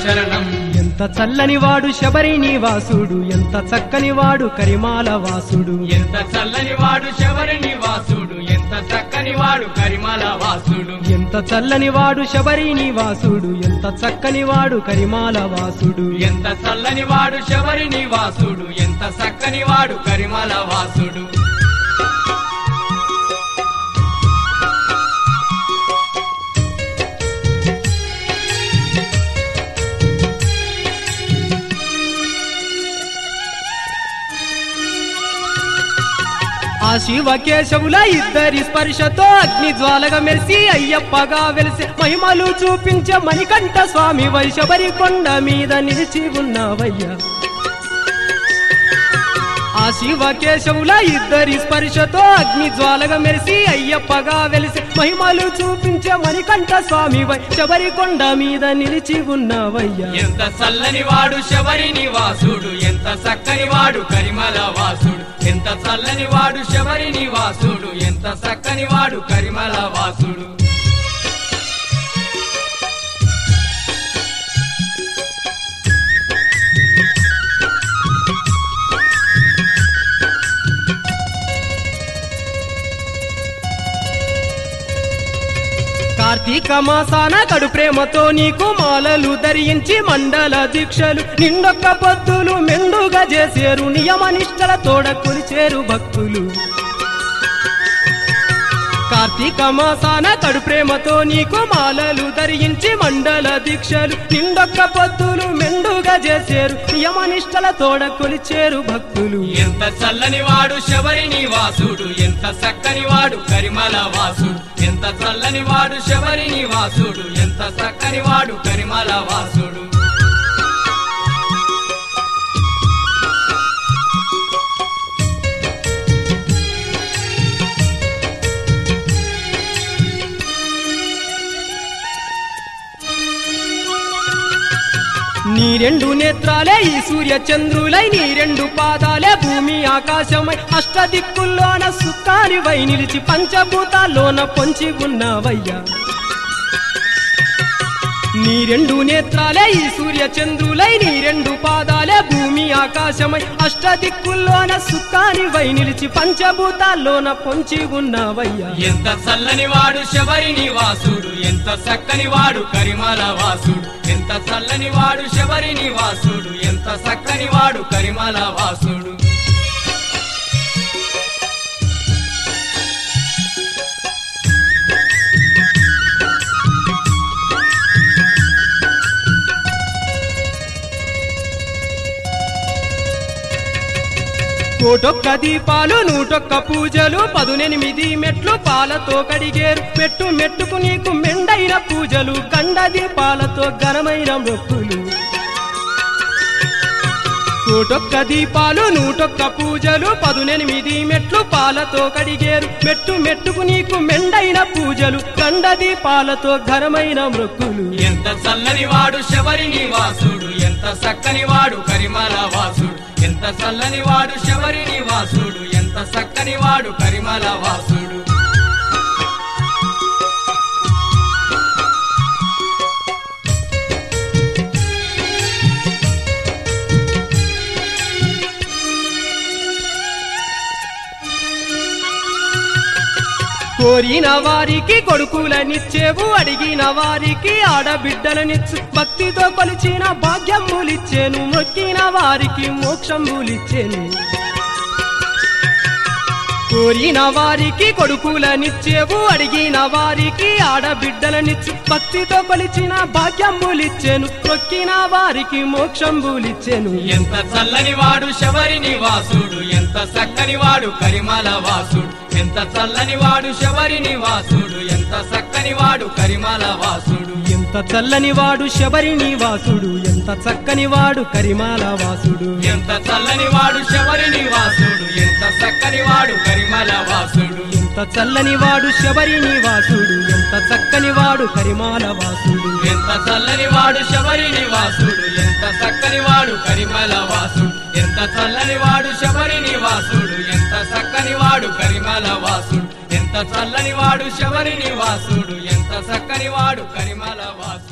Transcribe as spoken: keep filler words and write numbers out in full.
శరణం ఎంత చల్లని వాడు శబరి నివాసుడు ఎంత చక్కని వాడు కరిమాల వాసుడు ఎంత చల్లని వాడు శబరి నివాసుడు ఎంత చక్కని వాడు కరిమల వాసుడు ఎంత చల్లని వాడు శబరి నివాసుడు ఎంత చక్కని వాడు కరిమాల వాసుడు ఎంత చల్లని వాడు శబరి నివాసుడు ఎంత చక్కని వాడు కరిమల వాసుడు ఆ శివకేశవుల ఇద్దరి స్పర్శతో అగ్ని జ్వాలగా మెరిసి అయ్యప్పగా వెలిసి మహిమలు చూపించే మణికంఠ స్వామి వై శబరి కొండ మీద నిలిచి ఉన్నవయ్యా ఆ శివకేశవుల ఇద్దరి స్పర్శతో అగ్ని జ్వాలగా మెరిసి అయ్యప్పగా వెలిసి మహిమలు చూపించే మణికంఠ స్వామి వై శబరి కొండ మీద నిలిచి ఉన్నవయ్యా ఎంత చల్లని వాడు శబరి నివాసుడు ఎంత చక్కని వాడు కరిమల వాసుడు ఎంత చల్లని వాడు శబరి నివాసుడు ఎంత చక్కని వాడు కరిమల వాసుడు కార్తీక మాసాన కడు ప్రేమతో నీకు మాలలు ధరించి మండల దీక్షలు నిండొక్క పొద్దులు మెండుగా చేసేరు నియమ నిష్టల తోడ కొలిచేరు భక్తులు కార్తీక మాసాన కడు ప్రేమతో నీకు మాలలు ధరించి మండల దీక్షలు నిండొక్క పొద్దులు మెండుగా చేసేరు నియమ నిష్టల తోడ కొలిచేరు భక్తులు ఎంత చల్లని వాడు శబరి నివాసుడు ఎంత చక్కని వాడు కరిమల వాసుడు ఎంత చల్లని వాడు శబరి నివాసుడు ఎంత చక్కని వాడు కరిమల వాసుడు నీ రెండు నేత్రాలే ఈ సూర్య చంద్రులై నీ రెండు పాదాలే భూమి ఆకాశమై అష్టదిక్కుల్లోన సుఖానివై నిలిచి పంచభూతాల్లోన పొంచి ఉన్నవయ్యా నీ రెండు నేత్రాలే ఈ సూర్య చంద్రులై నీ రెండు పాదాలే భూమి ఆకాశమై అష్టదిక్కుల్లోన సుఖానివై నిలిచి పంచభూతాల్లోన పొంచి ఉన్నవయ్యా ఎంత చల్లని వాడు శబరి నివాసుడు ఎంత చక్కని వాడు కరిమల వాసుడు ఎంత చల్లని వాడు శబరి నివాసుడు ఎంత చక్కని వాడు కరిమల వాసుడు కోటొక్క దీపాలు నూటొక్క పూజలు పదునెనిమిది మెట్లు పాలతో కడిగేరు మెట్టు మెట్టుకు నీకు మెండైన పూజలు గండ దీపాలతో ఘనమైన మొక్కులు కోటొక్క దీపాలు నూటొక్క పూజలు పదునెనిమిది మెట్లు పాలతో కడిగేరు మెట్టు మెట్టుకు నీకు మెండైన పూజలు గండ దీపాలతో ఘనమైన మొక్కులు ఎంత చల్లని వాడు శబరి నివాసుడు ఎంత చక్కని వాడు కరిమల వాసుడు ఎంత చల్లని వాడు శబరి నివాసుడు ఎంత చక్కని వాడు కరిమల వాసుడు కోరిన వారికి కొడుకులనిచ్చేవు అడిగిన వారికి ఆడబిడ్డలనిచ్చు భక్తితో కొలిచిన భాగ్యములిచ్చేను మొక్కిన వారికి మోక్షములిచ్చేను కోరిన వారికి కొడుకులనిచ్చేవు అడిగిన వారికి ఆడబిడ్డలనిచ్చు భక్తితో కొలిచిన భాగ్యములిచ్చేను మొక్కిన వారికి మోక్షంబులిచ్చేను ఎంత చల్లని వాడు శబరి నివాసుడు ఎంత చక్కని వాడు కరిమల వాసుడు ఎంత చల్లని వాడు శబరి నివాసుడు ఎంత చక్కని వాడు కరిమల వాసుడు ఎంత చల్లని వాడు శబరి నివాసుడు ఎంత చక్కని వాడు కరిమాల వాసుడు ఎంత చల్లని వాడు శబరి నివాసుడు ఎంత చక్కని వాడు కరిమల వాసుడు ఎంత చల్లని వాడు శబరి నివాసుడు ఎంత చక్కని వాడు కరిమాల వాసుడు ఎంత చల్లని వాడు శబరి నివాసుడు ఎంత చక్కని వాడు కరిమల వాసుడు ఎంత చల్లని వాడు శబరి నివాసుడు ఎంత చక్కని వాడు కరిమల వాసుడు ఎంత చల్లని వాడు శబరి నివాసుడు ఎంత చక్కని వాడు కరిమల వాసుడు